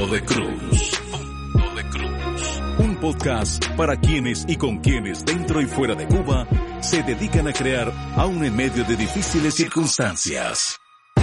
Punto de Cruz. Punto de Cruz. Un podcast para quienes y con quienes dentro y fuera de Cuba se dedican a crear aún en medio de difíciles circunstancias.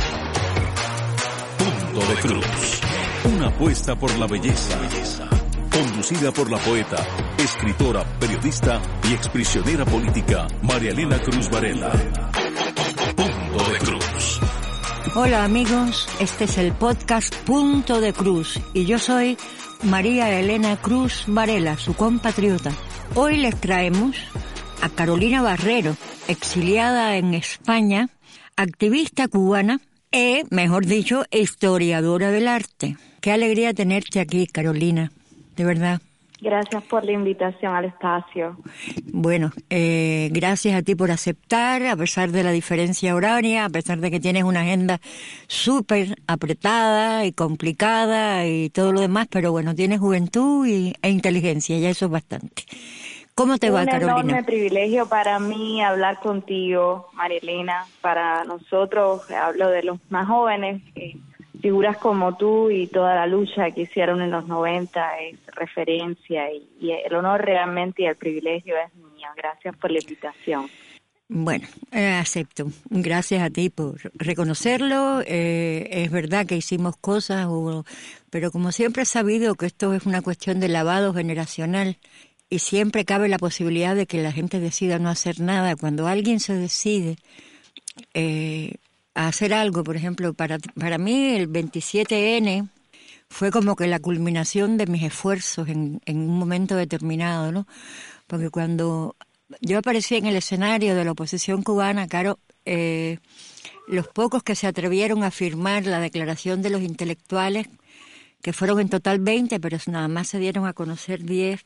Punto de Cruz. Una apuesta por la belleza. Conducida por la poeta, escritora, periodista y exprisionera política María Elena Cruz Varela. Punto de Cruz. Hola amigos, este es el podcast Punto de Cruz y yo soy María Elena Cruz Varela, su compatriota. Hoy les traemos a Carolina Barrero, exiliada en España, activista cubana y, mejor dicho, historiadora del arte. Qué alegría tenerte aquí, Carolina, de verdad. Gracias por la invitación al espacio. Bueno, gracias a ti por aceptar, a pesar de la diferencia horaria, a pesar de que tienes una agenda súper apretada y complicada y todo lo demás, pero bueno, tienes juventud e inteligencia, ya eso es bastante. ¿Cómo te va, Carolina? Un enorme privilegio para mí hablar contigo, María Elena. Para nosotros, hablo de los más jóvenes, figuras como tú y toda la lucha que hicieron en los 90 es referencia y el honor realmente y el privilegio es mío. Gracias por la invitación. Bueno, acepto. Gracias a ti por reconocerlo. Es verdad que hicimos cosas, pero como siempre he sabido que esto es una cuestión de lavado generacional y siempre cabe la posibilidad de que la gente decida no hacer nada. Cuando alguien se decide a hacer algo, por ejemplo, para mí el 27N fue como que la culminación de mis esfuerzos en un momento determinado, ¿no? Porque cuando yo aparecí en el escenario de la oposición cubana, claro, los pocos que se atrevieron a firmar la declaración de los intelectuales, que fueron en total 20, pero nada más se dieron a conocer 10,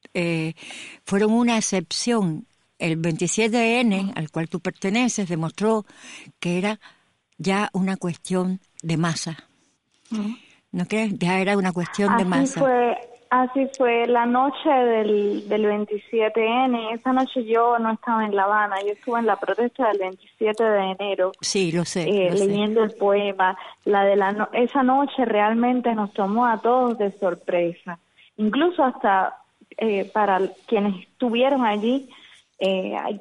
fueron una excepción. El 27N, al cual tú perteneces, demostró que era ya una cuestión de masa. ¿No crees? Ya era una cuestión de masa. Así fue la noche del 27N. Esa noche yo no estaba en La Habana, yo estuve en la protesta del 27 de enero. Sí, lo sé. Leyendo el poema. Esa noche realmente nos tomó a todos de sorpresa. Incluso hasta para quienes estuvieron allí, hay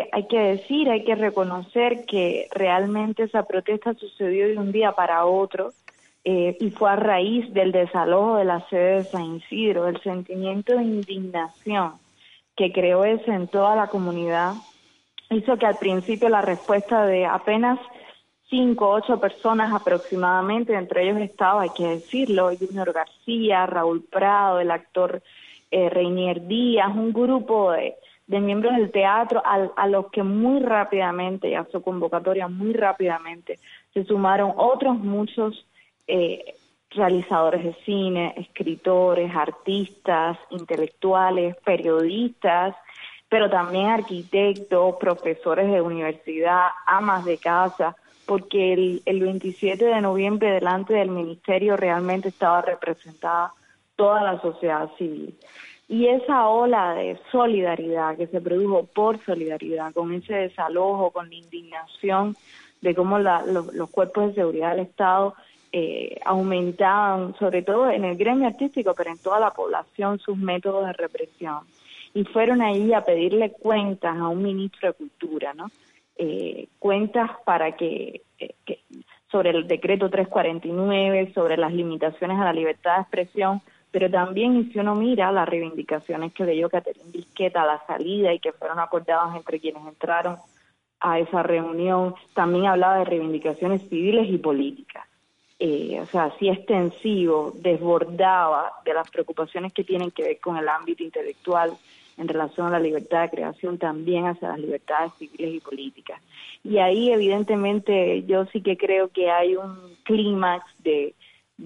que reconocer que realmente esa protesta sucedió de un día para otro y fue a raíz del desalojo de la sede de San Isidro, el sentimiento de indignación que creó eso en toda la comunidad hizo que al principio la respuesta de apenas 5 o 8 personas aproximadamente, entre ellos estaba, hay que decirlo, Junior García, Raúl Prado, el actor Reinier Díaz, un grupo de miembros del teatro a los que muy rápidamente, y a su convocatoria muy rápidamente, se sumaron otros muchos realizadores de cine, escritores, artistas, intelectuales, periodistas, pero también arquitectos, profesores de universidad, amas de casa, porque el 27 de noviembre delante del ministerio realmente estaba representada toda la sociedad civil. Y esa ola de solidaridad que se produjo por solidaridad con ese desalojo, con la indignación de cómo los cuerpos de seguridad del Estado aumentaban, sobre todo en el gremio artístico, pero en toda la población, sus métodos de represión. Y fueron ahí a pedirle cuentas a un ministro de Cultura, ¿no? Cuentas para que sobre el decreto 349, sobre las limitaciones a la libertad de expresión, pero también, y si uno mira las reivindicaciones que leyó Catherine Bisqueta a la salida y que fueron acordadas entre quienes entraron a esa reunión, también hablaba de reivindicaciones civiles y políticas. O sea, así extensivo, desbordaba de las preocupaciones que tienen que ver con el ámbito intelectual en relación a la libertad de creación, también hacia las libertades civiles y políticas. Y ahí, evidentemente, yo sí que creo que hay un clímax de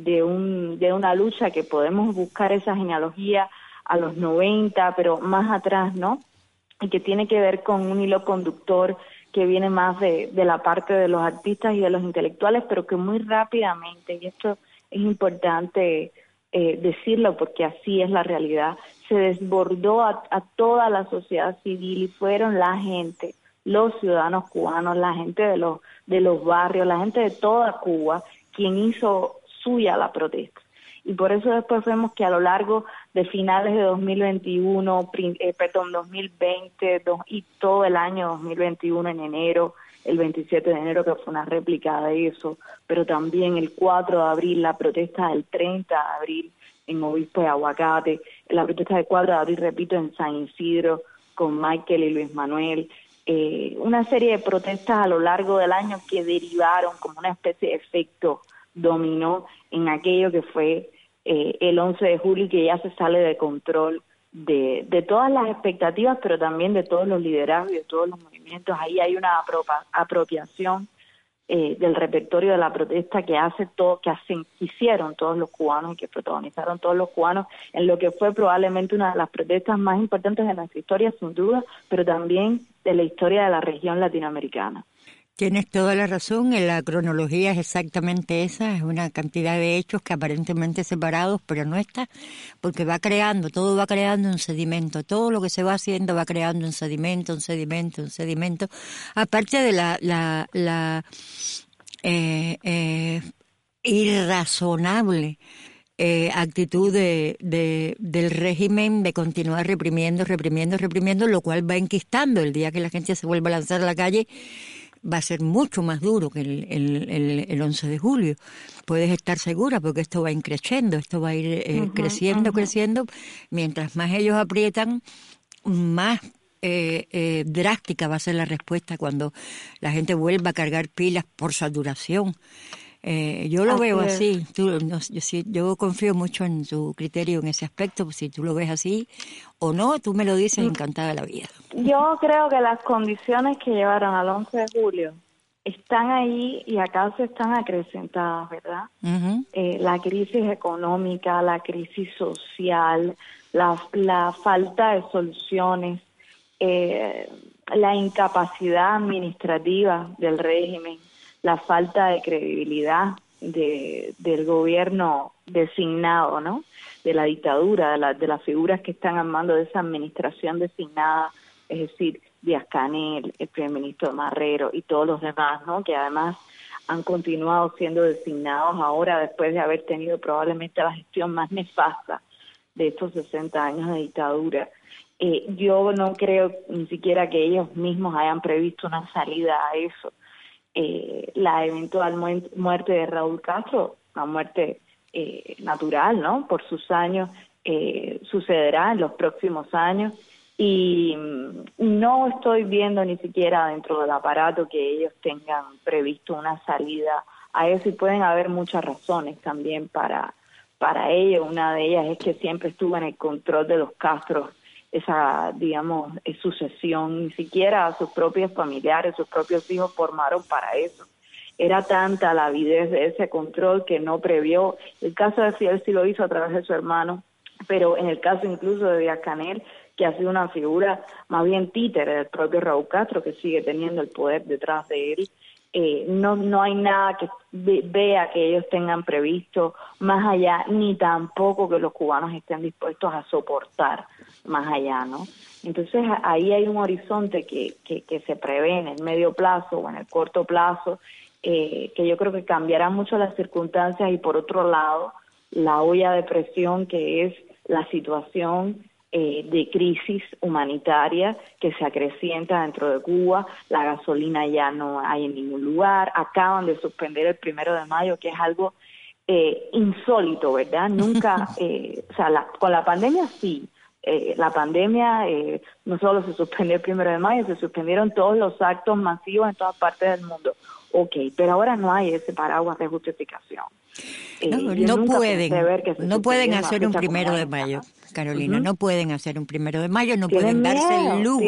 una lucha que podemos buscar esa genealogía a los 90, pero más atrás, ¿no? Y que tiene que ver con un hilo conductor que viene más de la parte de los artistas y de los intelectuales, pero que muy rápidamente, y esto es importante decirlo porque así es la realidad, se desbordó a toda la sociedad civil y fueron la gente, los ciudadanos cubanos, la gente de los barrios, la gente de toda Cuba, quien hizo suya la protesta. Y por eso después vemos que a lo largo de finales de 2021, 2020 y todo el año 2021 en enero, el 27 de enero que fue una réplica de eso, pero también el 4 de abril, la protesta del 30 de abril en Obispo de Aguacate, la protesta del 4 de abril, repito, en San Isidro con Michael y Luis Manuel, una serie de protestas a lo largo del año que derivaron como una especie de efecto dominó en aquello que fue el 11 de julio y que ya se sale de control de todas las expectativas, pero también de todos los liderazgos y de todos los movimientos. Ahí hay una apropiación del repertorio de la protesta que hicieron todos los cubanos y que protagonizaron todos los cubanos en lo que fue probablemente una de las protestas más importantes de nuestra historia, sin duda, pero también de la historia de la región latinoamericana. Tienes toda la razón, la cronología es exactamente esa, es una cantidad de hechos que aparentemente separados, pero no está, porque todo va creando un sedimento, todo lo que se va haciendo va creando un sedimento, aparte de la irrazonable actitud del régimen de continuar reprimiendo, lo cual va enquistando. El día que la gente se vuelva a lanzar a la calle va a ser mucho más duro que el 11 de julio. Puedes estar segura porque esto va creciendo, esto va a ir creciendo. Mientras más ellos aprietan, más drástica va a ser la respuesta cuando la gente vuelva a cargar pilas por saturación. Yo lo veo así. Yo confío mucho en tu criterio en ese aspecto. Pues si tú lo ves así o no, tú me lo dices, encantada de la vida. Yo creo que las condiciones que llevaron al 11 de julio están ahí y acaso están acrecentadas, ¿verdad? Uh-huh. La crisis económica, la crisis social, la falta de soluciones, la incapacidad administrativa del régimen, la falta de credibilidad del gobierno designado, ¿no? De la dictadura, de las figuras que están al mando de esa administración designada, es decir, Díaz-Canel, el primer ministro Marrero y todos los demás, ¿no? Que además han continuado siendo designados ahora después de haber tenido probablemente la gestión más nefasta de estos 60 años de dictadura. Yo no creo ni siquiera que ellos mismos hayan previsto una salida a eso. La eventual muerte de Raúl Castro, una muerte natural, ¿no? Por sus años, sucederá en los próximos años y no estoy viendo ni siquiera dentro del aparato que ellos tengan previsto una salida a eso y pueden haber muchas razones también para ello. Una de ellas es que siempre estuvo en el control de los Castros esa, digamos, sucesión, ni siquiera a sus propios familiares, sus propios hijos formaron para eso. Era tanta la avidez de ese control que no previó. El caso de Fidel sí lo hizo a través de su hermano, pero en el caso incluso de Díaz-Canel, que ha sido una figura más bien títere del propio Raúl Castro, que sigue teniendo el poder detrás de él, no hay nada que vea que ellos tengan previsto más allá, ni tampoco que los cubanos estén dispuestos a soportar más allá, ¿no? Entonces ahí hay un horizonte que se prevé en el medio plazo o en el corto plazo, que yo creo que cambiará mucho las circunstancias y por otro lado la olla de presión que es la situación de crisis humanitaria que se acrecienta dentro de Cuba. La gasolina ya no hay en ningún lugar, acaban de suspender el 1 de mayo, que es algo insólito, ¿verdad? Nunca, o sea, con la pandemia sí, la pandemia no solo se suspendió el 1 de mayo, se suspendieron todos los actos masivos en todas partes del mundo. Okay, pero ahora no hay ese paraguas de justificación. No pueden hacer un 1 de mayo, Carolina, no pueden hacer un 1 de mayo, no pueden darse el lujo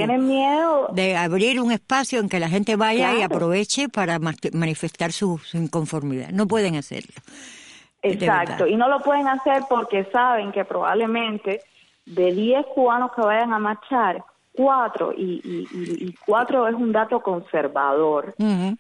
de abrir un espacio en que la gente vaya y aproveche para manifestar su inconformidad. No pueden hacerlo. Exacto, y no lo pueden hacer porque saben que probablemente de 10 cubanos que vayan a marchar, 4, y 4 es un dato conservador,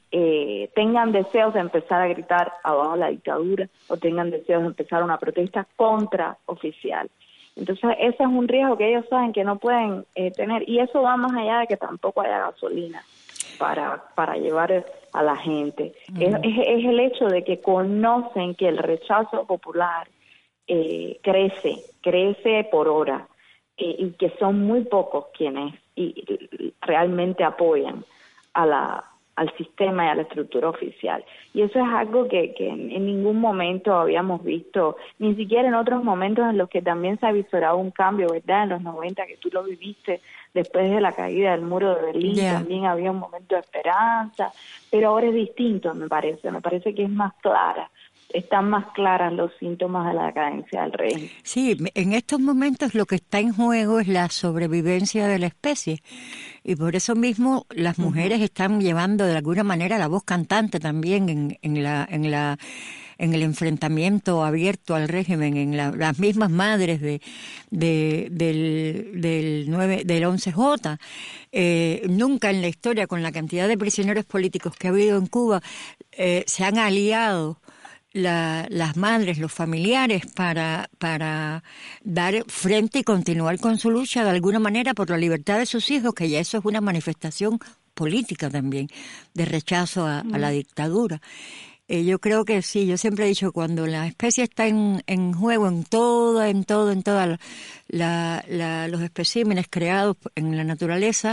tengan deseos de empezar a gritar abajo la dictadura o tengan deseos de empezar una protesta contraoficial. Entonces ese es un riesgo que ellos saben que no pueden tener, y eso va más allá de que tampoco haya gasolina para llevar a la gente. Es el hecho de que conocen que el rechazo popular crece por hora, y que son muy pocos quienes realmente apoyan al sistema y a la estructura oficial. Y eso es algo que en ningún momento habíamos visto, ni siquiera en otros momentos en los que también se ha visorado un cambio, ¿verdad? En los 90, que tú lo viviste después de la caída del muro de Berlín, también había un momento de esperanza, pero ahora es distinto, me parece que es más clara. Están más claras los síntomas de la decadencia del régimen. Sí, en estos momentos lo que está en juego es la sobrevivencia de la especie, y por eso mismo las mujeres están llevando de alguna manera la voz cantante también en el enfrentamiento abierto al régimen, en las mismas madres del 11J. Nunca en la historia, con la cantidad de prisioneros políticos que ha habido en Cuba, se han aliado las madres, los familiares, para dar frente y continuar con su lucha de alguna manera por la libertad de sus hijos, que ya eso es una manifestación política también, de rechazo a la dictadura. Yo creo que sí, yo siempre he dicho, cuando la especie está en juego, en todos los especímenes creados en la naturaleza,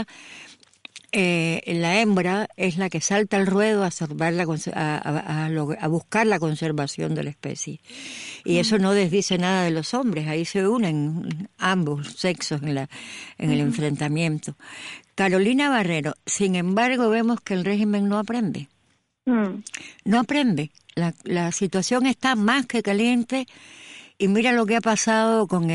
la hembra es la que salta al ruedo a buscar la conservación de la especie. Y eso no desdice nada de los hombres, ahí se unen ambos sexos en el enfrentamiento. Carolina Barrero, sin embargo, vemos que el régimen no aprende. No aprende. La situación está más que caliente, y mira lo que ha pasado con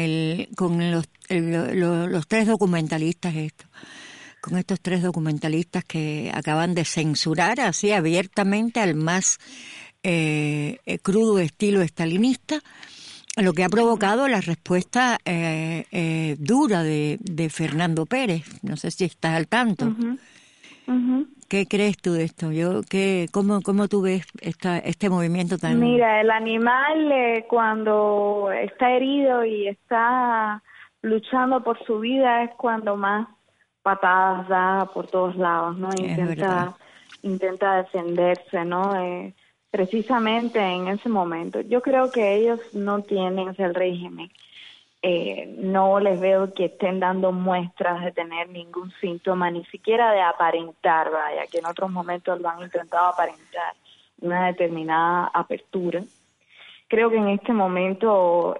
los tres documentalistas estos. Con estos tres documentalistas que acaban de censurar así abiertamente al más crudo estilo estalinista, lo que ha provocado la respuesta dura de Fernando Pérez. No sé si estás al tanto. ¿Qué crees tú de esto? ¿Cómo tú ves este movimiento tan...? Mira, el animal cuando está herido y está luchando por su vida es cuando más patadas da por todos lados, ¿no? Intenta defenderse, ¿no? Precisamente en ese momento. Yo creo que ellos no tienen el régimen. No les veo que estén dando muestras de tener ningún síntoma, ni siquiera de aparentar, vaya, que en otros momentos lo han intentado aparentar, una determinada apertura. Creo que en este momento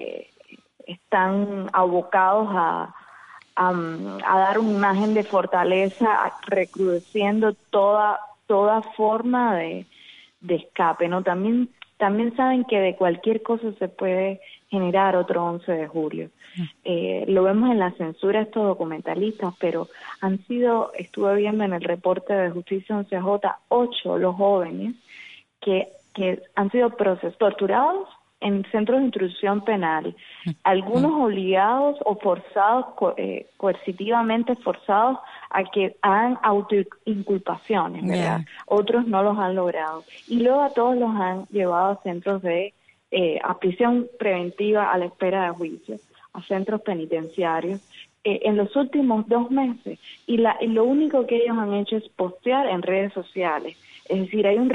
están abocados a dar una imagen de fortaleza, recrudeciendo toda forma de escape, ¿no? También saben que de cualquier cosa se puede generar otro 11 de julio. Lo vemos en la censura de estos documentalistas, pero estuve viendo en el reporte de Justicia 11J, 8 los jóvenes que han sido torturados en centros de instrucción penal, algunos obligados o forzados, coercitivamente forzados a que hagan autoinculpaciones, ¿verdad? Otros no los han logrado. Y luego a todos los han llevado a centros a prisión preventiva a la espera de juicio, a centros penitenciarios, en los últimos 2 meses. Y lo único que ellos han hecho es postear en redes sociales. Es decir, hay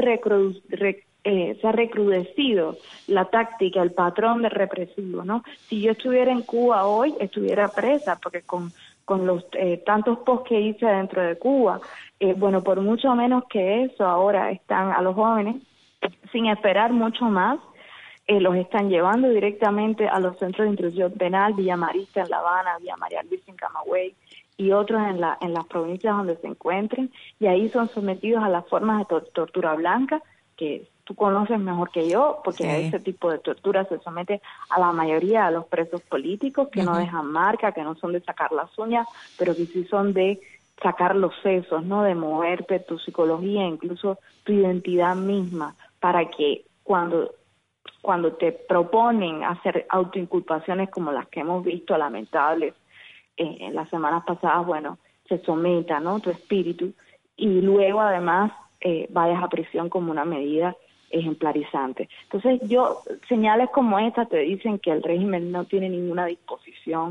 se ha recrudecido la táctica, el patrón de represivo, ¿no? Si yo estuviera en Cuba hoy, estuviera presa, porque con los tantos posts que hice dentro de Cuba, bueno, por mucho menos que eso, ahora están a los jóvenes, sin esperar mucho más, los están llevando directamente a los centros de instrucción penal, Villa Marista en La Habana, Villa María Luisa en Camagüey, y otros en las provincias donde se encuentren, y ahí son sometidos a las formas de tortura blanca, que tú conoces mejor que yo, porque a ese tipo de tortura se somete a la mayoría de los presos políticos, que no dejan marca, que no son de sacar las uñas, pero que sí son de sacar los sesos, ¿no? De moverte tu psicología, incluso tu identidad misma, para que cuando te proponen hacer autoinculpaciones como las que hemos visto, lamentables, en las semanas pasadas, bueno, se someta, ¿no? Tu espíritu, y luego además vayas a prisión como una medida ejemplarizante. Entonces señales como esta te dicen que el régimen no tiene ninguna disposición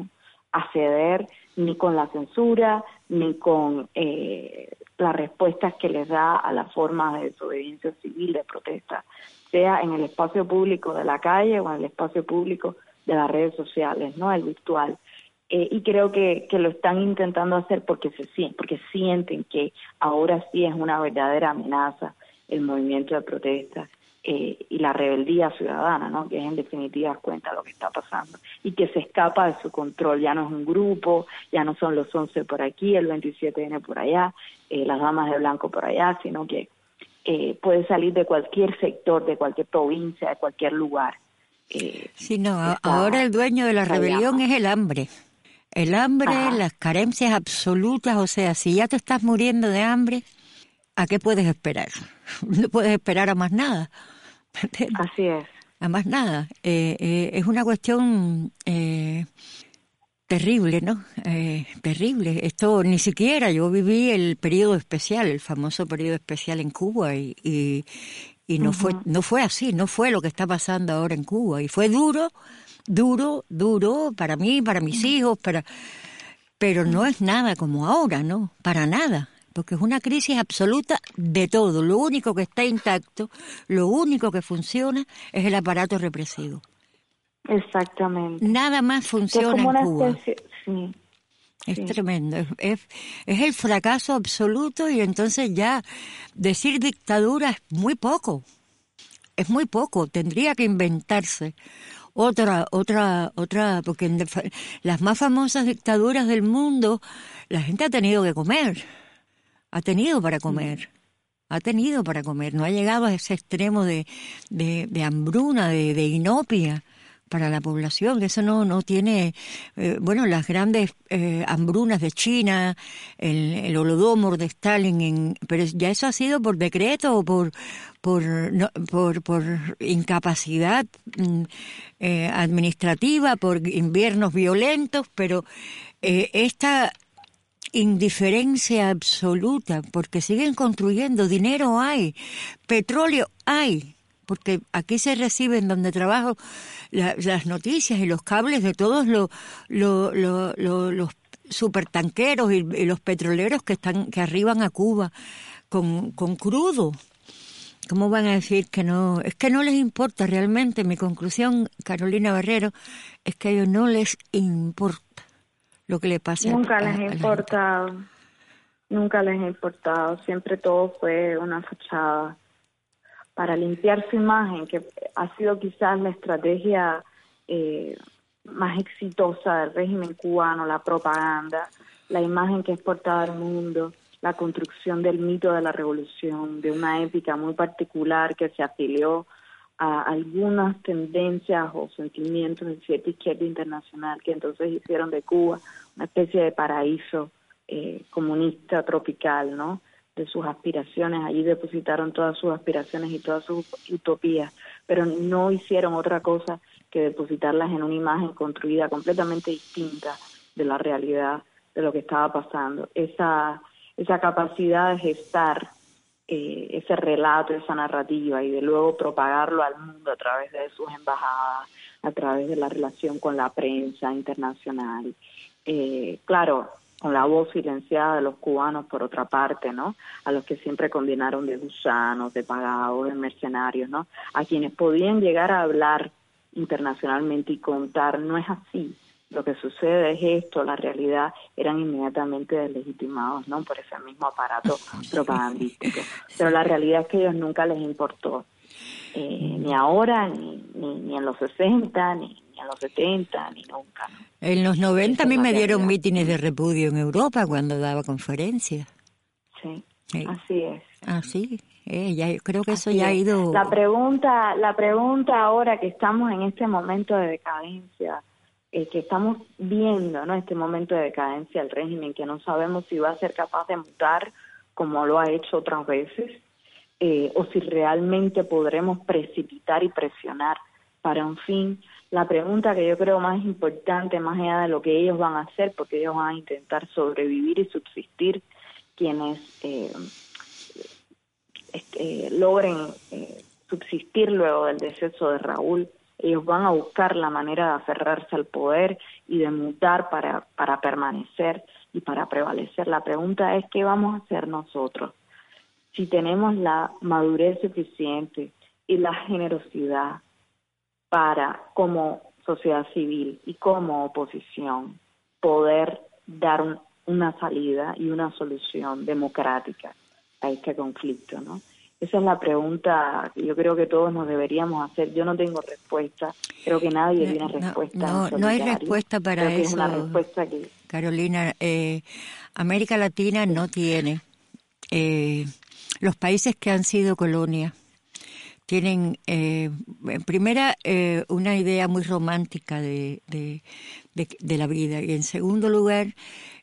a ceder ni con la censura, ni con las respuestas que les da a las formas de desobediencia civil, de protesta, sea en el espacio público de la calle o en el espacio público de las redes sociales, ¿no? El virtual. Y creo que lo están intentando hacer porque sienten que ahora sí es una verdadera amenaza el movimiento de protesta y la rebeldía ciudadana, ¿no? Que es en definitiva cuenta lo que está pasando y que se escapa de su control. Ya no es un grupo, ya no son los 11 por aquí, el 27N por allá, las damas de blanco por allá, sino que puede salir de cualquier sector, de cualquier provincia, de cualquier lugar. Sí, no, ahora el dueño de la rebelión es el hambre. El hambre, ajá, las carencias absolutas, o sea, si ya te estás muriendo de hambre, ¿a qué puedes esperar? No puedes esperar a más nada. Así es. A más nada. Es una cuestión terrible, ¿no? Terrible. Esto ni siquiera, yo viví el periodo especial, el famoso periodo especial en Cuba y no fue así, no fue lo que está pasando ahora en Cuba. Y fue duro para mí, para mis hijos, pero no es nada como ahora, ¿no? Para nada, porque es una crisis absoluta de todo. Lo único que está intacto, lo único que funciona es el aparato represivo. Exactamente. Nada más funciona en Cuba. Sí. Es tremendo, es el fracaso absoluto y entonces ya decir dictadura es muy poco, tendría que inventarse otra, porque las más famosas dictaduras del mundo, la gente ha tenido que comer, ha tenido para comer, no ha llegado a ese extremo de hambruna, de inopia para la población. Eso no tiene, las grandes hambrunas de China, el Holodomor de Stalin, pero ya eso ha sido por decreto o por incapacidad administrativa, por inviernos violentos, pero esta indiferencia absoluta, porque siguen construyendo, dinero hay, petróleo hay, porque aquí se reciben donde trabajo las noticias y los cables de todos los supertanqueros y los petroleros que arriban a Cuba con crudo. ¿Cómo van a decir que no? Es que no les importa realmente. Mi conclusión, Carolina Barrero, es que a ellos no les importa lo que le pasa Nunca les ha importado. Nunca les ha importado. Siempre todo fue una fachada para limpiar su imagen, que ha sido quizás la estrategia más exitosa del régimen cubano, la propaganda, la imagen que es portada al mundo, la construcción del mito de la revolución, de una épica muy particular que se afilió a algunas tendencias o sentimientos de cierta izquierda internacional que entonces hicieron de Cuba una especie de paraíso comunista tropical, ¿no? De sus aspiraciones, allí depositaron todas sus aspiraciones y todas sus utopías, pero no hicieron otra cosa que depositarlas en una imagen construida completamente distinta de la realidad de lo que estaba pasando. Esa capacidad de gestar ese relato, esa narrativa y de luego propagarlo al mundo a través de sus embajadas, a través de la relación con la prensa internacional. Claro, con la voz silenciada de los cubanos por otra parte, ¿no? A los que siempre condenaron de gusanos, de pagados, de mercenarios, ¿no? A quienes podían llegar a hablar internacionalmente y contar, no es así. Lo que sucede es esto, la realidad, eran inmediatamente deslegitimados, ¿no? Por ese mismo aparato propagandístico. Pero la realidad es que a ellos nunca les importó, ni ahora, ni en los 60, ni en los 70, ni nunca, ¿no? En los 90 a mí me dieron mítines de repudio en Europa cuando daba conferencias. Sí, así es. Así, ya creo que eso así ya ha ido... La pregunta ahora que estamos en este momento de decadencia, que estamos viendo, ¿no? Este momento de decadencia del régimen, que no sabemos si va a ser capaz de mutar como lo ha hecho otras veces, o si realmente podremos precipitar y presionar para un fin. La pregunta que yo creo más importante, más allá de lo que ellos van a hacer, porque ellos van a intentar sobrevivir y subsistir, quienes logren subsistir luego del deceso de Raúl, ellos van a buscar la manera de aferrarse al poder y de mutar para permanecer y para prevalecer. La pregunta es, ¿qué vamos a hacer nosotros? Si tenemos la madurez suficiente y la generosidad para, como sociedad civil y como oposición, poder dar una salida y una solución democrática a este conflicto, ¿no? Esa es la pregunta que yo creo que todos nos deberíamos hacer. Yo no tengo respuesta, creo que nadie tiene respuesta. No hay respuesta para creo que eso, es una respuesta que... Carolina. América Latina no tiene. Los países que han sido colonia tienen, en primera, una idea muy romántica de la vida, y en segundo lugar,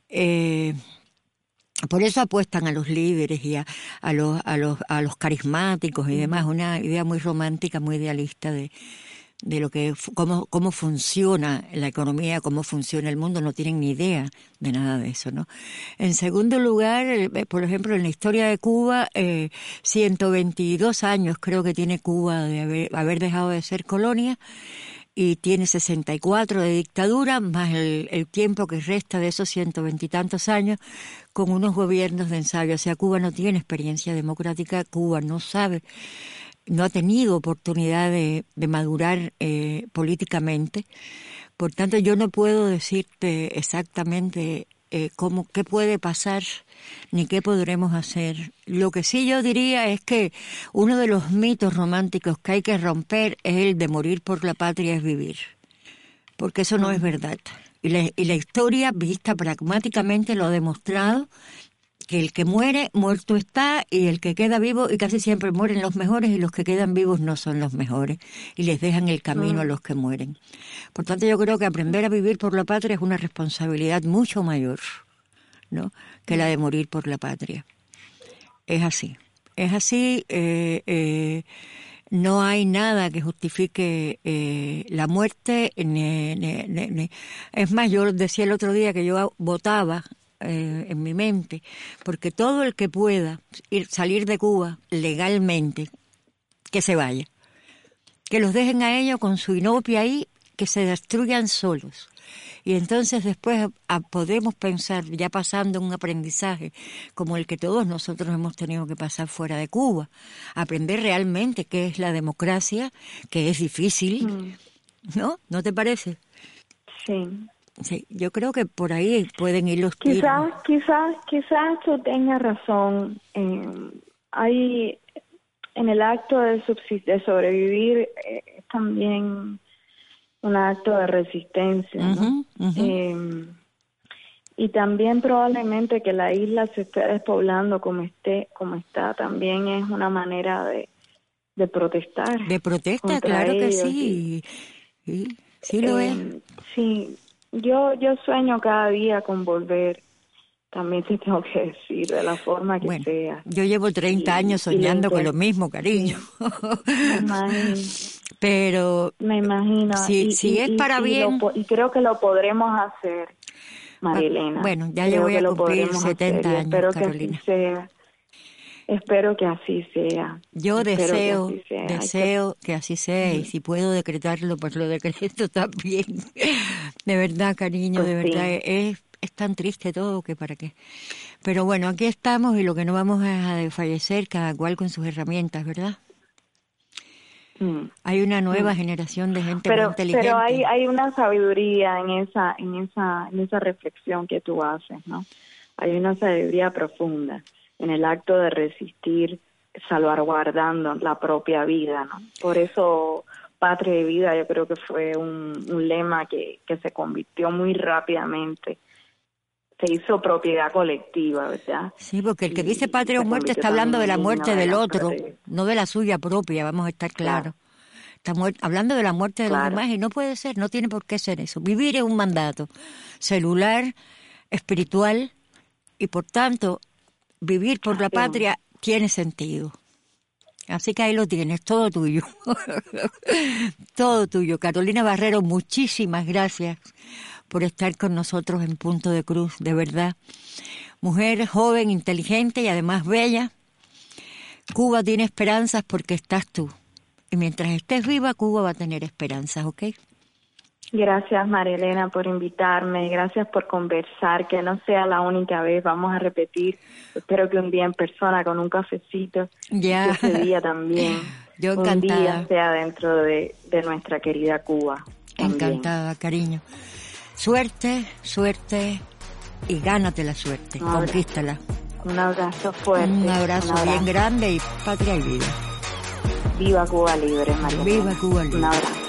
por eso apuestan a los líderes y a los carismáticos y demás, una idea muy romántica, muy idealista de lo que cómo funciona la economía, cómo funciona el mundo. No tienen ni idea de nada de eso, ¿no? En segundo lugar, por ejemplo, en la historia de Cuba, 122 años creo que tiene Cuba de haber dejado de ser colonia, y tiene 64 de dictadura, más el tiempo que resta de esos 120 y tantos años con unos gobiernos de ensayo. O sea, Cuba no tiene experiencia democrática, Cuba no sabe, no ha tenido oportunidad de madurar políticamente. Por tanto, yo no puedo decirte exactamente qué puede pasar ni qué podremos hacer. Lo que sí yo diría es que uno de los mitos románticos que hay que romper es el de morir por la patria es vivir, porque eso no es verdad. Y la historia, vista pragmáticamente, lo ha demostrado, que el que muere, muerto está, y el que queda vivo, y casi siempre mueren los mejores, y los que quedan vivos no son los mejores, y les dejan el camino a los que mueren. Por tanto, yo creo que aprender a vivir por la patria es una responsabilidad mucho mayor, ¿no?, que la de morir por la patria. Es así. Es así. No hay nada que justifique la muerte. Es más, yo decía el otro día que yo votaba en mi mente, porque todo el que pueda salir de Cuba legalmente, que se vaya, que los dejen a ellos con su inopia ahí, que se destruyan solos, y entonces después podemos pensar, ya pasando un aprendizaje como el que todos nosotros hemos tenido que pasar fuera de Cuba, aprender realmente qué es la democracia, que es difícil, ¿no? ¿No te parece? Sí. Sí, yo creo que por ahí pueden ir los tiros. Quizás tú tengas razón. Hay en el acto de sobrevivir también un acto de resistencia, ¿no? Y también probablemente que la isla se esté despoblando como está, también es una manera de protestar. De protesta, claro que sí. Sí lo es. Sí. Yo sueño cada día con volver, también te tengo que decir, de la forma que sea. Yo llevo 30 años soñando con lo mismo, cariño. Me imagino. Pero me imagino. Si es para bien. Y creo que lo podremos hacer, Marielena. Bueno, ya yo voy a cumplir 70 años, espero Carolina. Que así sea. Espero que así sea. Yo deseo que así sea, y si puedo decretarlo, pues lo decreto también. De verdad, cariño, pues de verdad, es tan triste todo que para qué. Pero bueno, aquí estamos, y lo que no vamos a fallecer, cada cual con sus herramientas, ¿verdad? Hay una nueva generación de gente muy inteligente. Pero hay una sabiduría en esa reflexión que tú haces, ¿no? Hay una sabiduría profunda en el acto de resistir, salvaguardando la propia vida, ¿no? Por eso, Patria y Vida, yo creo que fue un lema que se convirtió muy rápidamente. Se hizo propiedad colectiva, ¿verdad? Sí, porque el que dice patria o muerte está hablando de la muerte del otro, no de la suya propia, vamos a estar claros. Está hablando de la muerte de los demás, y no puede ser, no tiene por qué ser eso. Vivir es un mandato celular, espiritual, y por tanto, vivir por la patria tiene sentido. Así que ahí lo tienes, todo tuyo. Todo tuyo. Carolina Barrero, muchísimas gracias por estar con nosotros en Punto de Cruz, de verdad. Mujer joven, inteligente y además bella. Cuba tiene esperanzas porque estás tú. Y mientras estés viva, Cuba va a tener esperanzas, ¿ok? Gracias, María Elena, por invitarme. Gracias por conversar, que no sea la única vez. Vamos a repetir. Espero que un día en persona con un cafecito. Ya. Y ese día también. Yo encantada. Un día sea dentro de nuestra querida Cuba. También. Encantada, cariño. Suerte, suerte y gánate la suerte. Conquístala. Un abrazo fuerte. Un abrazo bien grande y patria y vida. Viva Cuba Libre, María Elena. Viva Cuba Libre. Un abrazo.